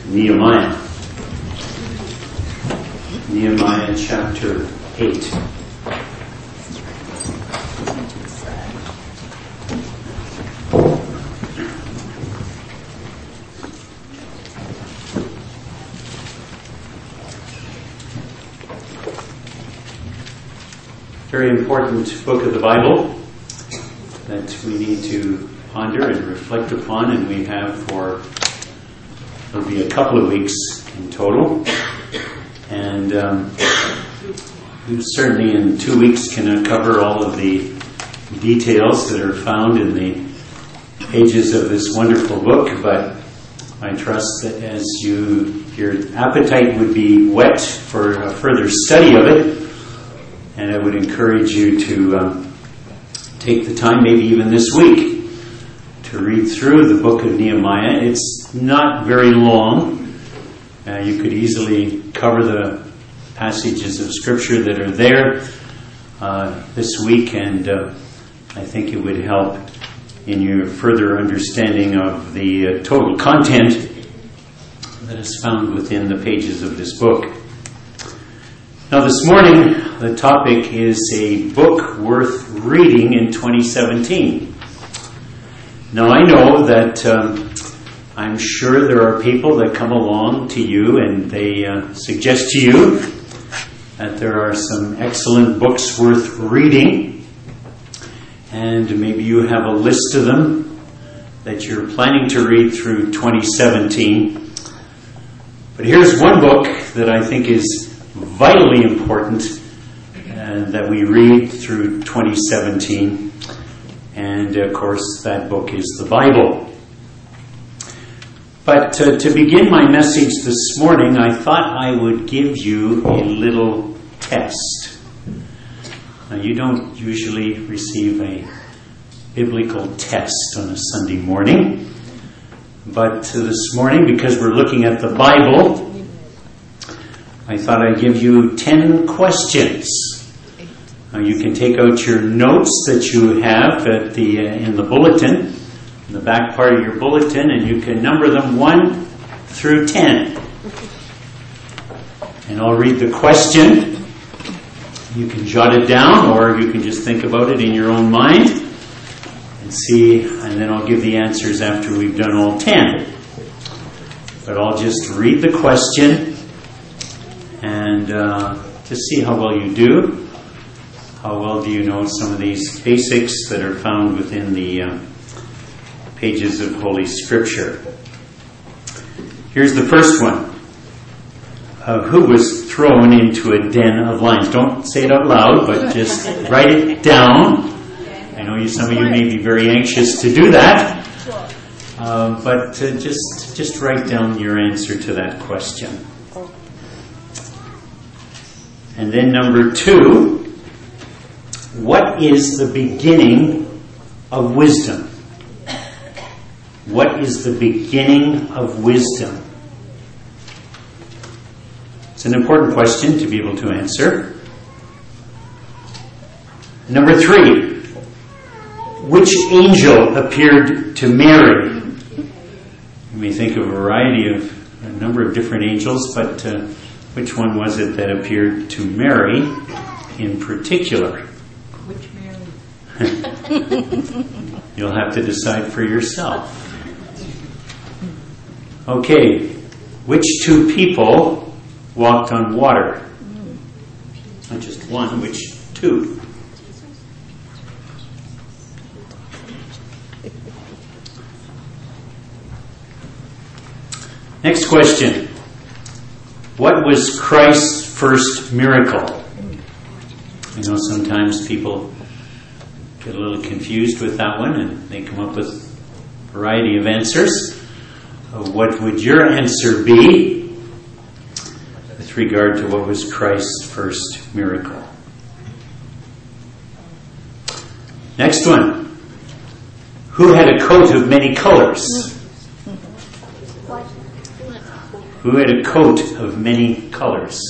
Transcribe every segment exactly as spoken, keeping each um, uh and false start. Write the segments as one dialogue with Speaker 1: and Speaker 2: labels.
Speaker 1: Nehemiah. Nehemiah chapter eight. Very important book of the Bible that we need to ponder and reflect upon, and we have for, it'll be a couple of weeks in total. And um, we certainly in two weeks can cover all of the details that are found in the pages of this wonderful book, but I trust that as you, your appetite would be whet for a further study of it, and I would encourage you to um, take the time, maybe even this week, to read through the book of Nehemiah. It's not very long. Uh, you could easily cover the passages of Scripture that are there uh, this week, and uh, I think it would help in your further understanding of the uh, total content that is found within the pages of this book. Now this morning, the topic is a book worth reading in twenty seventeen. Now I know that um, I'm sure there are people that come along to you and they uh, suggest to you that there are some excellent books worth reading, and maybe you have a list of them that you're planning to read through twenty seventeen. But here's one book that I think is vitally important uh, that we read through twenty seventeen, and of course that book is the Bible. But uh, to begin my message this morning, I thought I would give you a little test. Now, you don't usually receive a biblical test on a Sunday morning, but uh, this morning, because we're looking at the Bible, I thought I'd give you ten questions. Now you can take out your notes that you have at the uh, in the bulletin, in the back part of your bulletin, and you can number them one through ten. And I'll read the question. You can jot it down, or you can just think about it in your own mind and see, and then I'll give the answers after we've done all ten. But I'll just read the question and uh, just see how well you do. How well do you know some of these basics that are found within the uh, pages of Holy Scripture? Here's the first one. Uh, who was thrown into a den of lions? Don't say it out loud, but just write it down. I know you, some of you may be very anxious to do that, uh, but uh, just just write down your answer to that question. And then number two, what is the beginning of wisdom? What is the beginning of wisdom? It's an important question to be able to answer. Number three, which angel appeared to Mary? You may think of a variety of, a number of different angels, but uh, which one was it that appeared to Mary in particular?
Speaker 2: Which Mary?
Speaker 1: You'll have to decide for yourself. Okay, which two people walked on water? Not just one, which two? Next question. What was Christ's first miracle? I know sometimes people get a little confused with that one and they come up with a variety of answers. Uh, what would your answer be with regard to what was Christ's first miracle? Next one. Who had a coat of many colors? Who had a coat of many colors?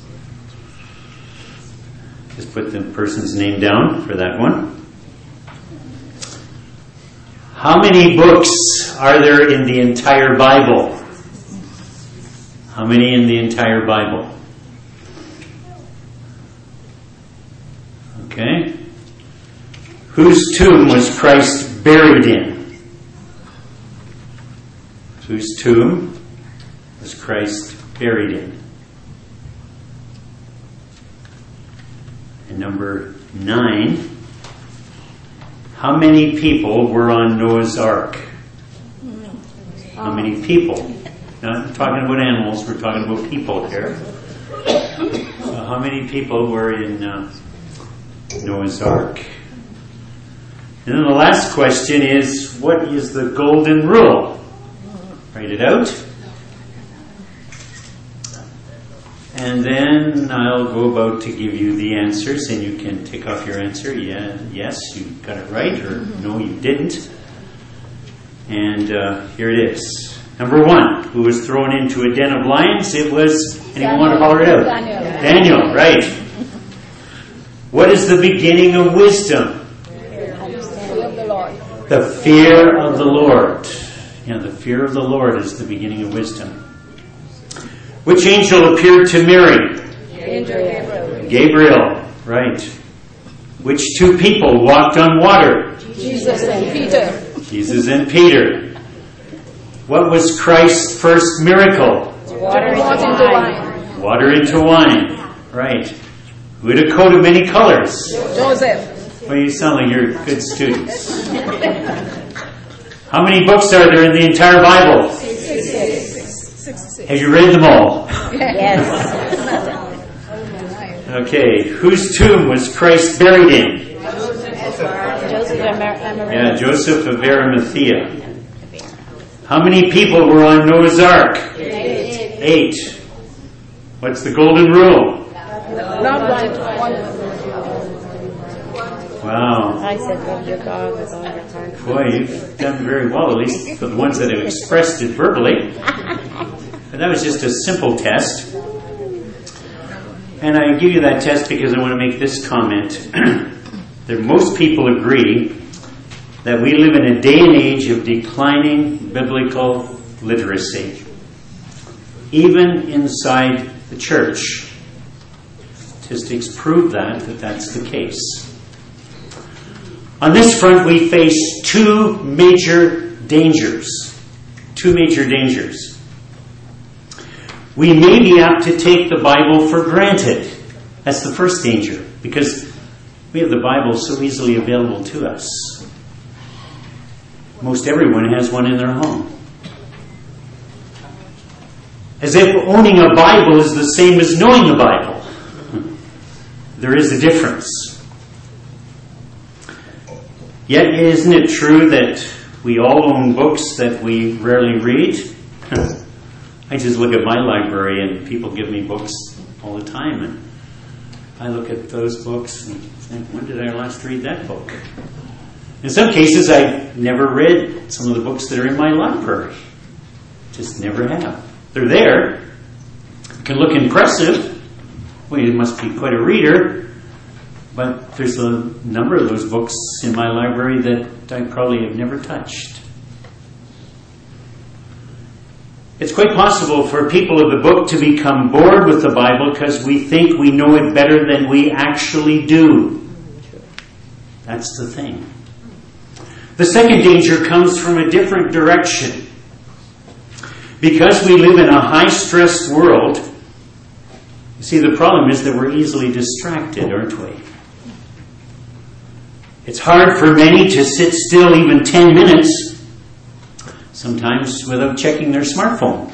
Speaker 1: Just put the person's name down for that one. How many books are there in the entire Bible? How many in the entire Bible? Okay. Whose tomb was Christ buried in? Whose tomb was Christ buried in? And number nine, how many people were on Noah's Ark? How many people? Not talking about animals, we're talking about people here. So how many people were in uh, Noah's Ark? And then the last question is, what is the golden rule? Write it out. And then I'll go about to give you the answers, and you can tick off your answer. Yeah, yes, you got it right, or no, you didn't. And uh, here it is. Number one, who was thrown into a den of lions? It was, anyone want to holler it out?
Speaker 2: Daniel.
Speaker 1: Daniel, right. What is the beginning of wisdom?
Speaker 2: Fear of the Lord.
Speaker 1: The fear of the Lord. Yeah, the fear of the Lord is the beginning of wisdom. Which angel appeared to Mary?
Speaker 2: Angel Gabriel.
Speaker 1: Gabriel, right. Which two people walked on water?
Speaker 2: Jesus and Peter.
Speaker 1: Jesus and Peter. What was Christ's first miracle?
Speaker 2: Water into wine.
Speaker 1: Water into wine, right. Who had a coat of many colors?
Speaker 2: Joseph.
Speaker 1: Well, you sound like you're good students. How many books are there in the entire Bible?
Speaker 2: Sixty-six.
Speaker 1: Have you read them all?
Speaker 2: Yes.
Speaker 1: Okay, whose tomb was Christ buried in?
Speaker 2: Joseph of Arimathea.
Speaker 1: Yeah, Joseph of Arimathea. How many people were on Noah's Ark?
Speaker 2: Eight.
Speaker 1: Eight. What's the golden rule?
Speaker 2: Love one.
Speaker 1: Wow.
Speaker 2: I said love your God with all your heart.
Speaker 1: Boy, you've done very well, at least for the ones that have expressed it verbally. But that was just a simple test. And I give you that test because I want to make this comment. That most people agree that we live in a day and age of declining biblical literacy. Even inside the church. Statistics prove that, that that's the case. On this front, we face two major dangers. Two major dangers. We may be apt to take the Bible for granted. That's the first danger, because we have the Bible so easily available to us. Most everyone has one in their home. As if owning a Bible is the same as knowing the Bible. There is a difference. Yet, isn't it true that we all own books that we rarely read? I just look at my library and people give me books all the time, and I look at those books and think, when did I last read that book? In some cases, I've never read some of the books that are in my library. Just never have. They're there. It can look impressive. Well, you must be quite a reader. But there's a number of those books in my library that I probably have never touched. It's quite possible for people of the book to become bored with the Bible because we think we know it better than we actually do. That's the thing. The second danger comes from a different direction. Because we live in a high-stress world, you see, the problem is that we're easily distracted, aren't we? It's hard for many to sit still even ten minutes, sometimes without checking their smartphone.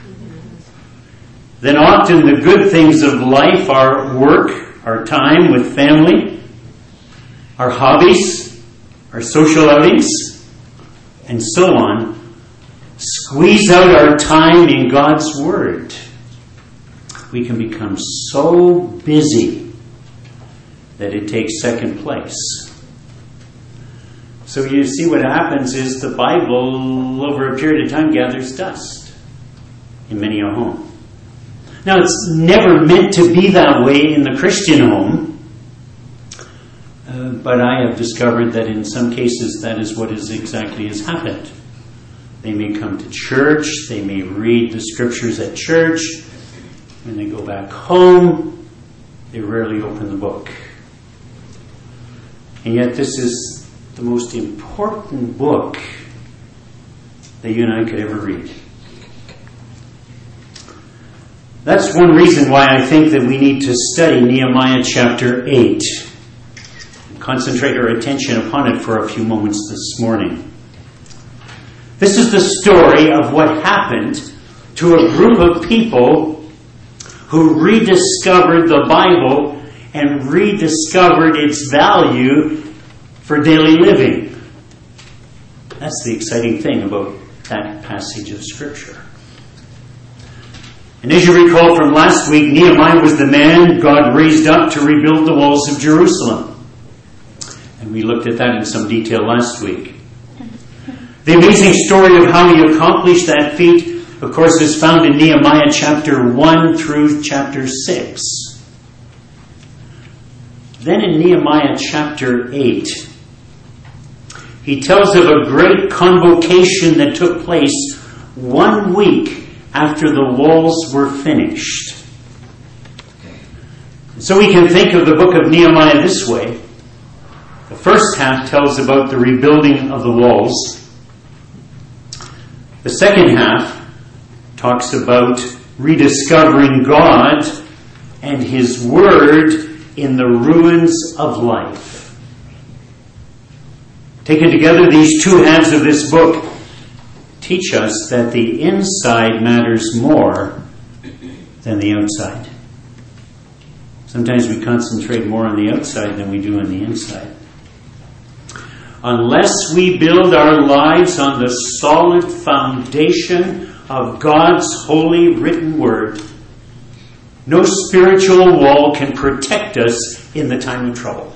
Speaker 1: Then often the good things of life, our work, our time with family, our hobbies, our social outings, and so on, squeeze out our time in God's Word. We can become so busy that it takes second place. So you see what happens is the Bible, over a period of time, gathers dust in many a home. Now, it's never meant to be that way in the Christian home, uh, but I have discovered that in some cases that is what is exactly has happened. They may come to church. They may read the scriptures at church. When they go back home, they rarely open the book. And yet this is the most important book that you and I could ever read. That's one reason why I think that we need to study Nehemiah chapter eight. Concentrate our attention upon it for a few moments this morning. This is the story of what happened to a group of people who rediscovered the Bible and rediscovered its value for daily living. That's the exciting thing about that passage of Scripture. And as you recall from last week, Nehemiah was the man God raised up to rebuild the walls of Jerusalem. And we looked at that in some detail last week. The amazing story of how he accomplished that feat, of course, is found in Nehemiah chapter one through chapter six. Then in Nehemiah chapter eight, he tells of a great convocation that took place one week after the walls were finished. So we can think of the book of Nehemiah this way. The first half tells about the rebuilding of the walls. The second half talks about rediscovering God and His Word in the ruins of life. Taken together, these two halves of this book teach us that the inside matters more than the outside. Sometimes we concentrate more on the outside than we do on the inside. Unless we build our lives on the solid foundation of God's holy written word, no spiritual wall can protect us in the time of trouble.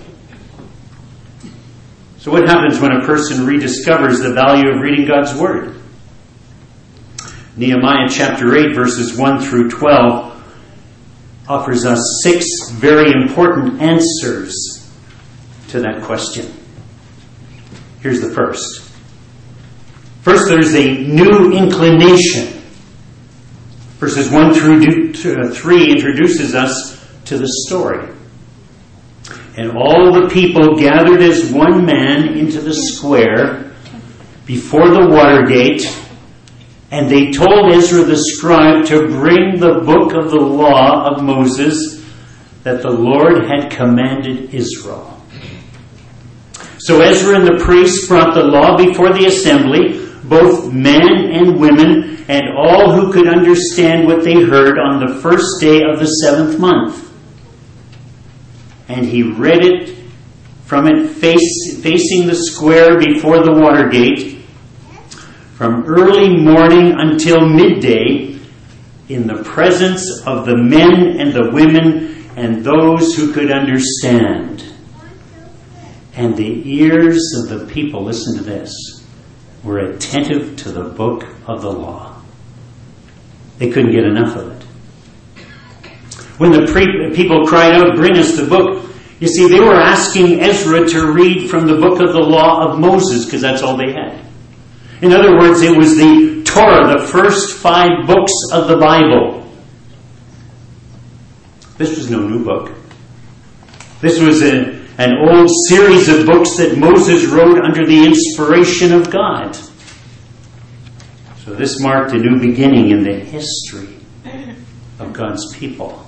Speaker 1: So what happens when a person rediscovers the value of reading God's word? Nehemiah chapter eight, verses one through twelve, offers us six very important answers to that question. Here's the first. First, there's a new inclination. Verses one through three introduces us to the story. And all the people gathered as one man into the square before the water gate, and they told Ezra the scribe to bring the book of the law of Moses that the Lord had commanded Israel. So Ezra and the priests brought the law before the assembly, both men and women, and all who could understand what they heard on the first day of the seventh month. And he read it from it face, facing the square before the water gate, from early morning until midday, in the presence of the men and the women and those who could understand. And the ears of the people, listen to this, were attentive to the book of the law. They couldn't get enough of it. When the pre- people cried out, "Bring us the book," you see, they were asking Ezra to read from the book of the law of Moses, because that's all they had. In other words, it was the Torah, the first five books of the Bible. This was no new book. This was a An old series of books that Moses wrote under the inspiration of God. So this marked a new beginning in the history of God's people.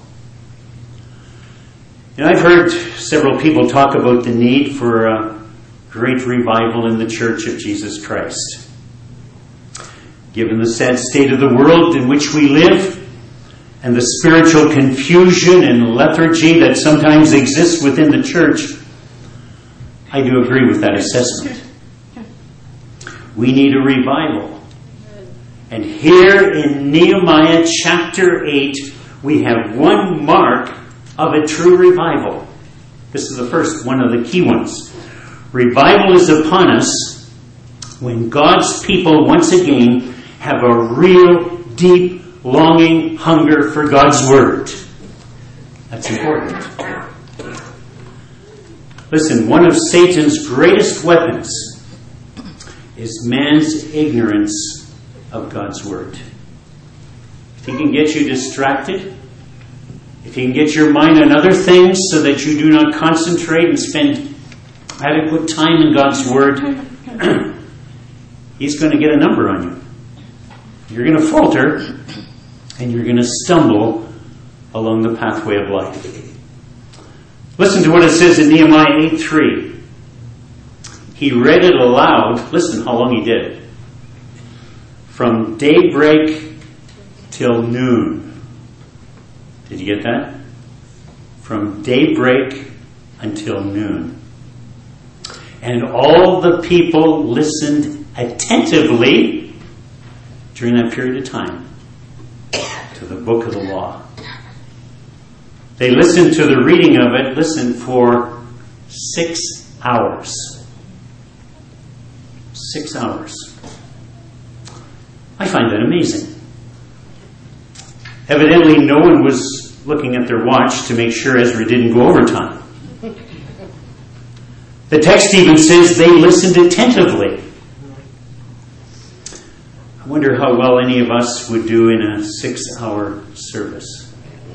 Speaker 1: You know, I've heard several people talk about the need for a great revival in the Church of Jesus Christ. Given the sad state of the world in which we live, and the spiritual confusion and lethargy that sometimes exists within the church, I do agree with that assessment. We need a revival. And here in Nehemiah chapter eight, we have one mark of a true revival. This is the first, one of the key ones. Revival is upon us when God's people once again have a real, deep, longing hunger for God's Word. That's important. Listen, one of Satan's greatest weapons is man's ignorance of God's Word. If he can get you distracted, if he can get your mind on other things so that you do not concentrate and spend adequate time in God's Word, he's going to get a number on you. You're going to falter, and you're going to stumble along the pathway of life. Listen to what it says in Nehemiah eight three. He read it aloud. Listen how long he did it. From daybreak till noon. Did you get that? From daybreak until noon. And all the people listened attentively during that period of time to the book of the law. They listened to the reading of it, listen, for six hours. Six hours. I find that amazing. Evidently, no one was looking at their watch to make sure Ezra didn't go overtime. The text even says they listened attentively. I wonder how well any of us would do in a six-hour service.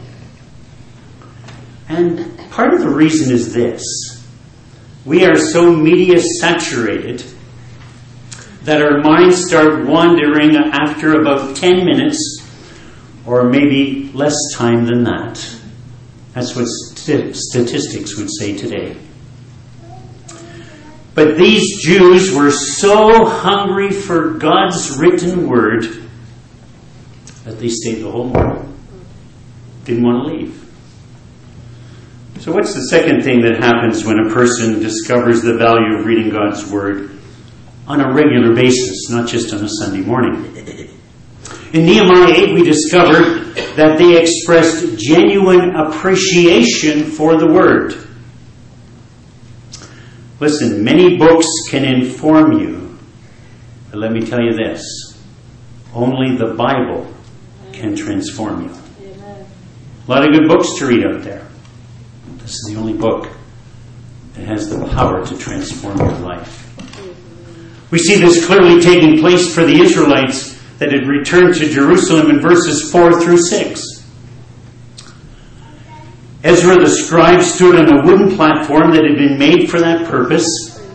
Speaker 1: And part of the reason is this. We are so media-saturated that our minds start wandering after about ten minutes, or maybe less time than that. That's what st- statistics would say today. But these Jews were so hungry for God's written word that they stayed the whole morning. Didn't want to leave. So what's the second thing that happens when a person discovers the value of reading God's word on a regular basis, not just on a Sunday morning? In Nehemiah eight, we discovered that they expressed genuine appreciation for the word. Listen, many books can inform you, but let me tell you this. Only the Bible can transform you. A lot of good books to read out there. This is the only book that has the power to transform your life. We see this clearly taking place for the Israelites that had returned to Jerusalem in verses four through six. Ezra the scribe stood on a wooden platform that had been made for that purpose.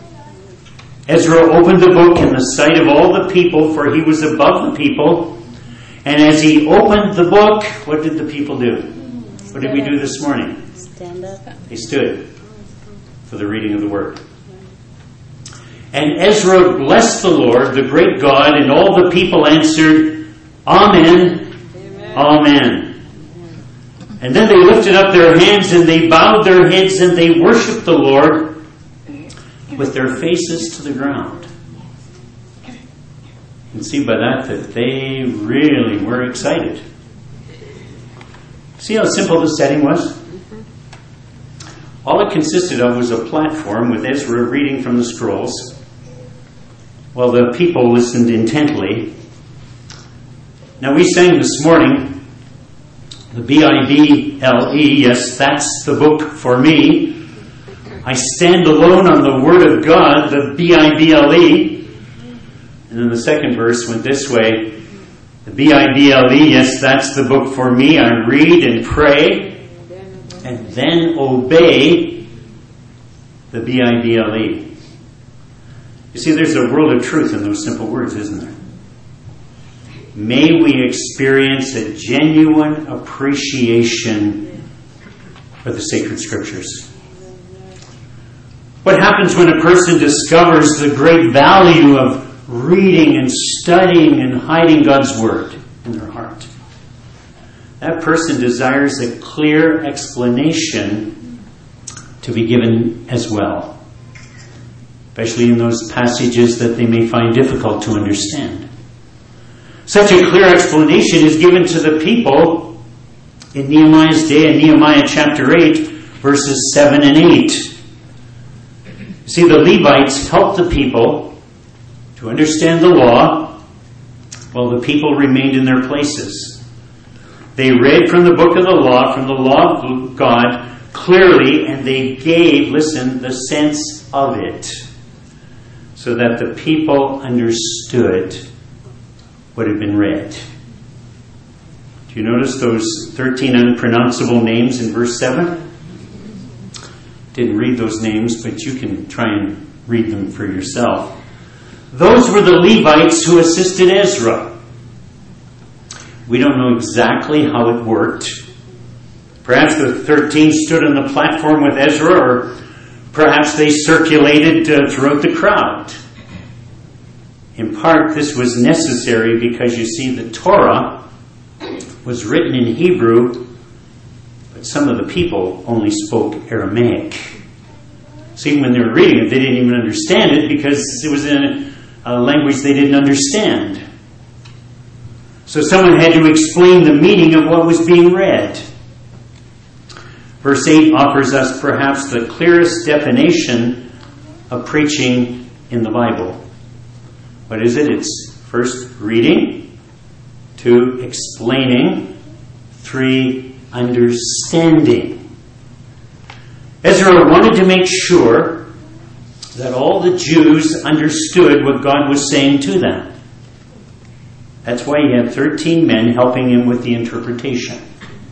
Speaker 1: Ezra opened the book in the sight of all the people, for he was above the people. And as he opened the book, what did the people do? What did we do this morning?
Speaker 2: Stand up.
Speaker 1: They stood for the reading of the word. And Ezra blessed the Lord, the great God, and all the people answered, Amen, Amen. Amen. And then they lifted up their hands and they bowed their heads and they worshiped the Lord with their faces to the ground. You can see by that that they really were excited. See how simple the setting was? All it consisted of was a platform with Ezra reading from the scrolls, while the people listened intently. Now we sang this morning, the B I B L E, yes, that's the book for me. I stand alone on the Word of God, the B I B L E. And then the second verse went this way, the B I B L E, yes, that's the book for me. I read and pray and then obey, the B I B L E. You see, there's a world of truth in those simple words, isn't there? May we experience a genuine appreciation for the sacred scriptures. What happens when a person discovers the great value of reading and studying and hiding God's word in their heart? That person desires a clear explanation to be given as well, especially in those passages that they may find difficult to understand. Such a clear explanation is given to the people in Nehemiah's day, in Nehemiah chapter eight, verses seven and eight. See, the Levites helped the people to understand the law while the people remained in their places. They read from the book of the law, from the law of God, clearly, and they gave, listen, the sense of it, so that the people understood what had been read. Do you notice those thirteen unpronounceable names in verse seven? Didn't read those names, but you can try and read them for yourself. Those were the Levites who assisted Ezra. We don't know exactly how it worked. Perhaps the thirteen stood on the platform with Ezra, or perhaps they circulated uh, throughout the crowd. In part, this was necessary because, you see, the Torah was written in Hebrew, but some of the people only spoke Aramaic. So even when they were reading it, they didn't even understand it because it was in a language they didn't understand. So someone had to explain the meaning of what was being read. Verse eight offers us perhaps the clearest definition of preaching in the Bible. What is it? It's first reading, two explaining, three understanding. Ezra wanted to make sure that all the Jews understood what God was saying to them. That's why he had thirteen men helping him with the interpretation.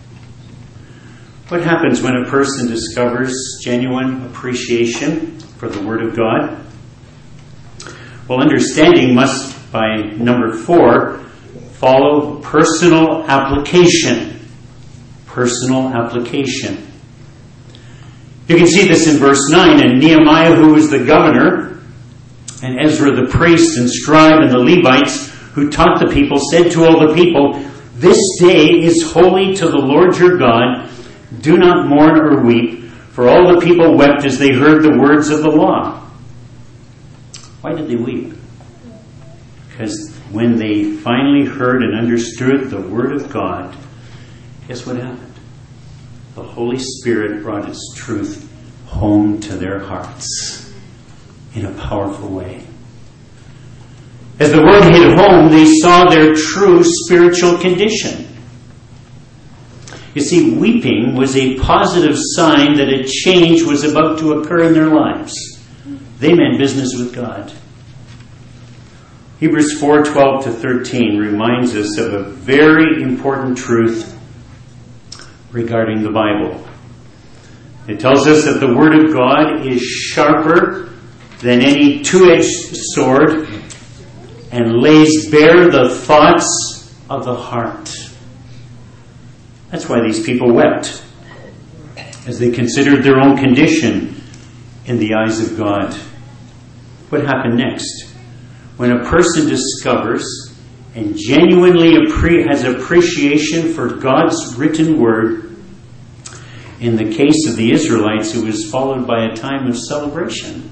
Speaker 1: What happens when a person discovers genuine appreciation for the Word of God? Well, understanding must, by number four, follow personal application. Personal application. You can see this in verse nine. And Nehemiah, who was the governor, and Ezra the priest and scribe, and the Levites who taught the people, said to all the people, "This day is holy to the Lord your God. Do not mourn or weep." For all the people wept as they heard the words of the law. Why did they weep? Because when they finally heard and understood the Word of God, guess what happened? The Holy Spirit brought its truth home to their hearts in a powerful way. As the Word hit home, they saw their true spiritual condition. You see, weeping was a positive sign that a change was about to occur in their lives. They meant business with God. Hebrews four twelve to thirteen reminds us of a very important truth regarding the Bible. It tells us that the Word of God is sharper than any two-edged sword and lays bare the thoughts of the heart. That's why these people wept, as they considered their own condition in the eyes of God. What happened next? When a person discovers and genuinely appre- has appreciation for God's written word, in the case of the Israelites, it was followed by a time of celebration.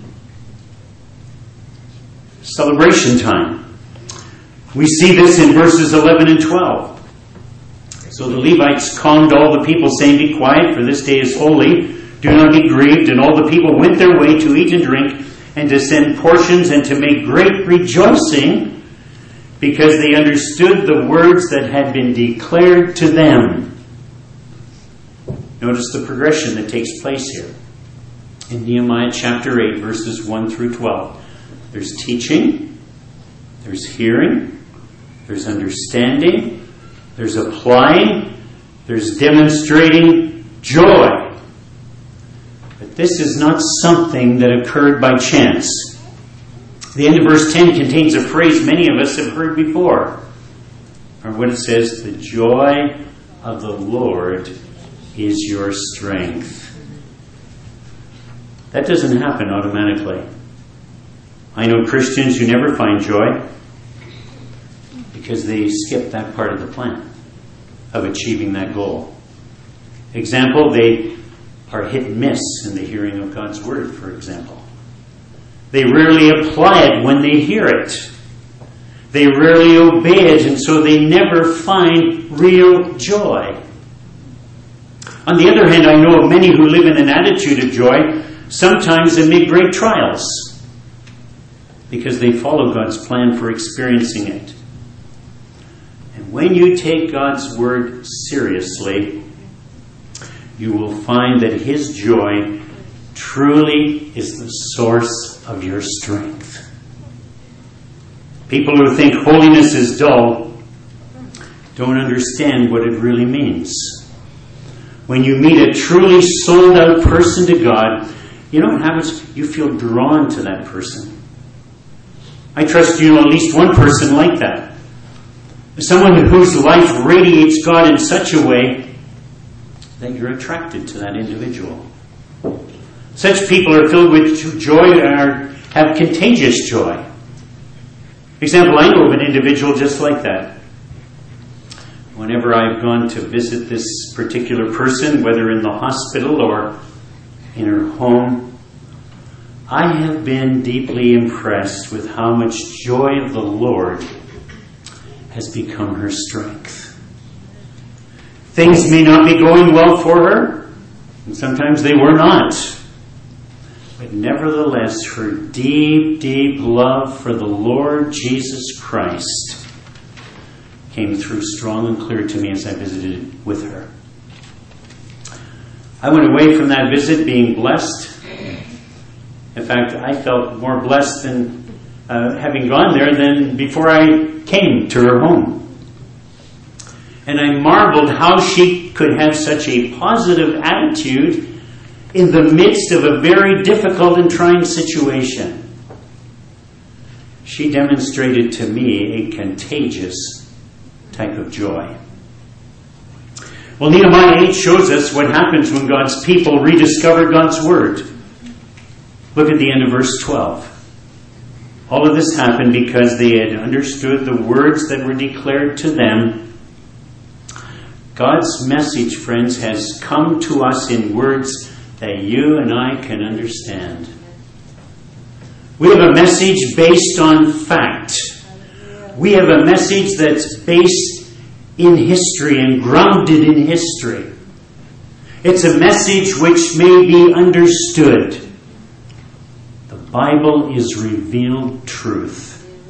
Speaker 1: Celebration time. We see this in verses eleven and twelve. So the Levites calmed all the people, saying, "Be quiet, for this day is holy. Do not be grieved." And all the people went their way to eat and drink, and to send portions, and to make great rejoicing, because they understood the words that had been declared to them. Notice the progression that takes place here. In Nehemiah chapter eight, verses one through twelve. There's teaching, there's hearing, there's understanding, there's applying, there's demonstrating joy. But this is not something that occurred by chance. The end of verse ten contains a phrase many of us have heard before. Or what it says, "The joy of the Lord is your strength." That doesn't happen automatically. I know Christians who never find joy because they skip that part of the plan of achieving that goal. Example, they are hit and miss in the hearing of God's word, for example. They rarely apply it when they hear it. They rarely obey it, and so they never find real joy. On the other hand, I know of many who live in an attitude of joy, sometimes amid great trials, because they follow God's plan for experiencing it. And when you take God's word seriously, you will find that His joy truly is the source of your strength. People who think holiness is dull don't understand what it really means. When you meet a truly sold-out person to God, you know what happens? You feel drawn to that person. I trust you know at least one person like that. Someone whose life radiates God in such a way that you're attracted to that individual. Such people are filled with joy and are, have contagious joy. For example, I know of an individual just like that. Whenever I've gone to visit this particular person, whether in the hospital or in her home, I have been deeply impressed with how much joy of the Lord has become her strength. Things may not be going well for her, and sometimes they were not. But nevertheless, her deep, deep love for the Lord Jesus Christ came through strong and clear to me as I visited with her. I went away from that visit being blessed. In fact, I felt more blessed than uh, having gone there than before I came to her home. And I marveled how she could have such a positive attitude in the midst of a very difficult and trying situation. She demonstrated to me a contagious type of joy. Well, Nehemiah eight shows us what happens when God's people rediscover God's Word. Look at the end of verse twelve. All of this happened because they had understood the words that were declared to them. God's message, friends, has come to us in words that you and I can understand. We have a message based on fact. We have a message that's based in history and grounded in history. It's a message which may be understood. The Bible is revealed truth.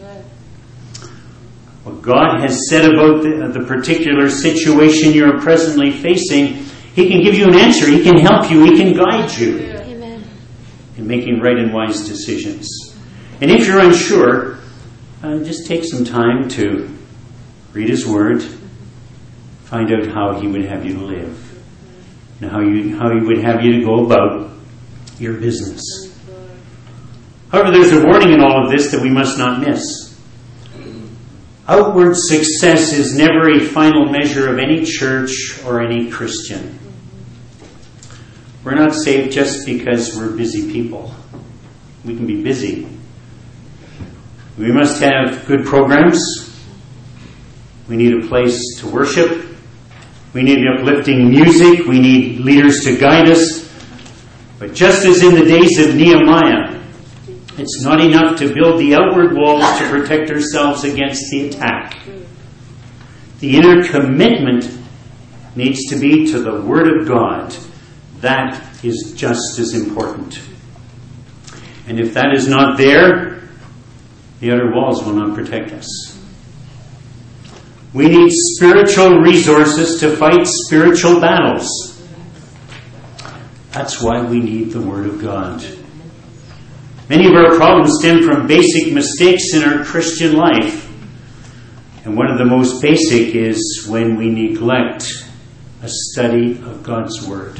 Speaker 1: What God has said about the, the particular situation you're presently facing, He can give you an answer. He can help you. He can guide you
Speaker 2: Amen.
Speaker 1: in making right and wise decisions. And if you're unsure, uh, just take some time to read His Word, find out how He would have you to live, and how you how He would have you to go about your business. However, there's a warning in all of this that we must not miss. Outward success is never a final measure of any church or any Christian. We're not saved just because we're busy people. We can be busy. We must have good programs. We need a place to worship. We need uplifting music. We need leaders to guide us. But just as in the days of Nehemiah, it's not enough to build the outward walls to protect ourselves against the attack. The inner commitment needs to be to the Word of God. That is just as important. And if that is not there, the outer walls will not protect us. We need spiritual resources to fight spiritual battles. That's why we need the Word of God. Many of our problems stem from basic mistakes in our Christian life. And one of the most basic is when we neglect a study of God's Word.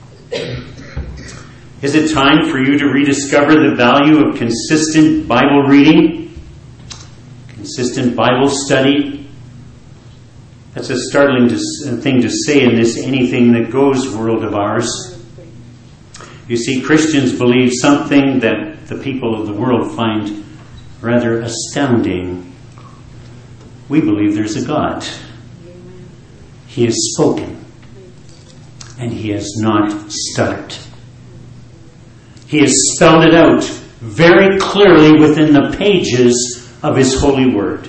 Speaker 1: Is it time for you to rediscover the value of consistent Bible reading? Consistent Bible study? That's a startling thing to say in this anything that goes world of ours. You see, Christians believe something that the people of the world find rather astounding. We believe there's a God. He has spoken, and He has not stuttered. He has spelled it out very clearly within the pages of His holy Word.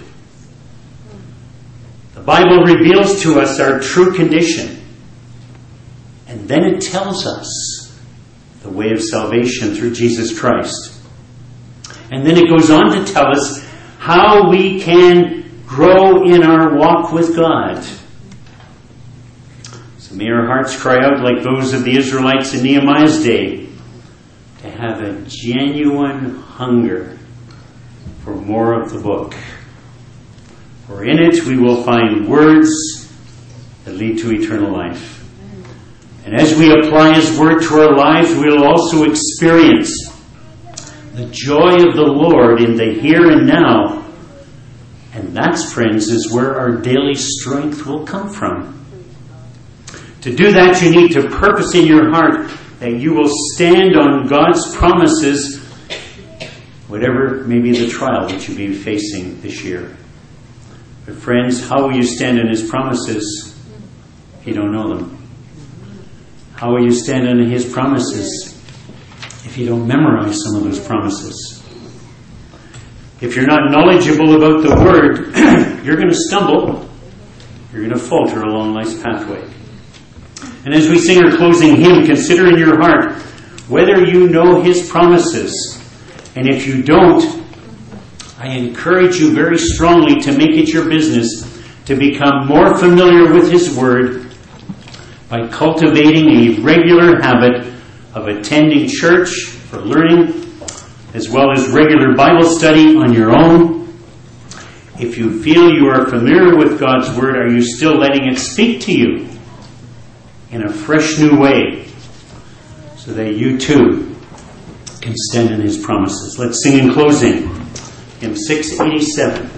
Speaker 1: The Bible reveals to us our true condition, and then it tells us the way of salvation through Jesus Christ. And then it goes on to tell us how we can grow in our walk with God. So may our hearts cry out like those of the Israelites in Nehemiah's day, to have a genuine hunger for more of the book. For in it we will find words that lead to eternal life. And as we apply His Word to our lives, we will also experience the joy of the Lord in the here and now. And that, friends, is where our daily strength will come from. To do that, you need to purpose in your heart that you will stand on God's promises, whatever may be the trial that you be facing this year. But friends, how will you stand on His promises if you don't know them? How will you stand on His promises if you don't memorize some of those promises? If you're not knowledgeable about the Word, you're going to stumble. You're going to falter along life's pathway. And as we sing our closing hymn, consider in your heart whether you know His promises. And if you don't, I encourage you very strongly to make it your business to become more familiar with His Word by cultivating a regular habit of attending church for learning, as well as regular Bible study on your own. If you feel you are familiar with God's Word, are you still letting it speak to you in a fresh new way so that you too can stand in His promises? Let's sing in closing hymn six eighty-seven.